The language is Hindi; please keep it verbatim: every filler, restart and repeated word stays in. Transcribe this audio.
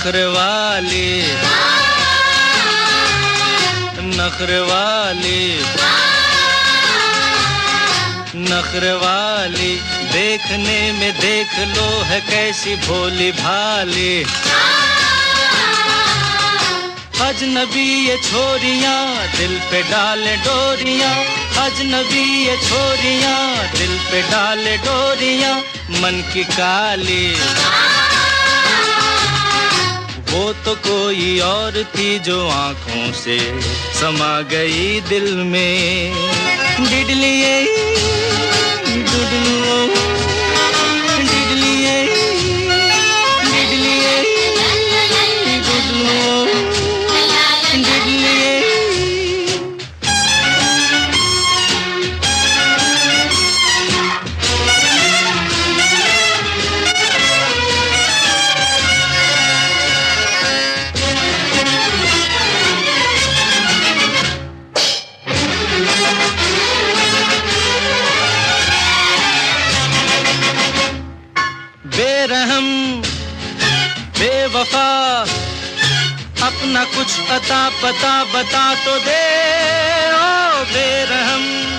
नखरे वाली नखरे वाली नखरे वाली देखने में देख लो है कैसी भोली भाली अजनबी ये छोरियां दिल पे डाले डोरियां अजनबी ये छोरियां दिल पे डाले डोरियां मन की काली वो तो कोई और थी जो आंखों से समा गई दिल में डिडलिए डिडलिए डिडलिए डिडलिए डिडलिए बेरहम बेवफा अपना कुछ अता पता बता तो दे ओ बेरहम